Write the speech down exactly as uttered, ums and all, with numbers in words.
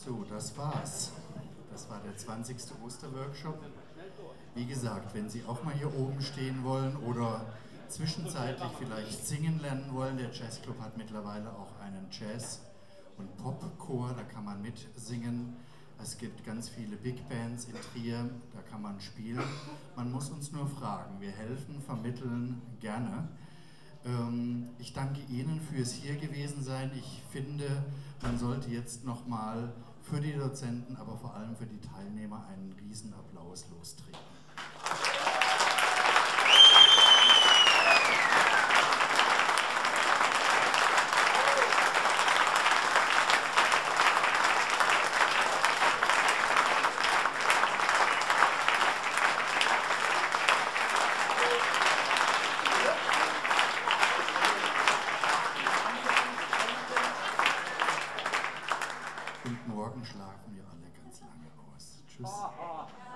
So, das war's. Das war der zwanzigste Osterworkshop. Wie gesagt, wenn Sie auch mal hier oben stehen wollen oder zwischenzeitlich vielleicht singen lernen wollen, der Jazzclub hat mittlerweile auch einen Jazz- und Popchor, da kann man mitsingen. Es gibt ganz viele Big Bands in Trier, da kann man spielen. Man muss uns nur fragen, wir helfen, vermitteln gerne. Ähm, ich danke Ihnen fürs hier gewesen sein. Ich finde, man sollte jetzt nochmal für die Dozenten, aber vor allem für die Teilnehmer einen Riesenapplaus lostreten. Und morgen schlafen wir alle ganz lange aus. Tschüss.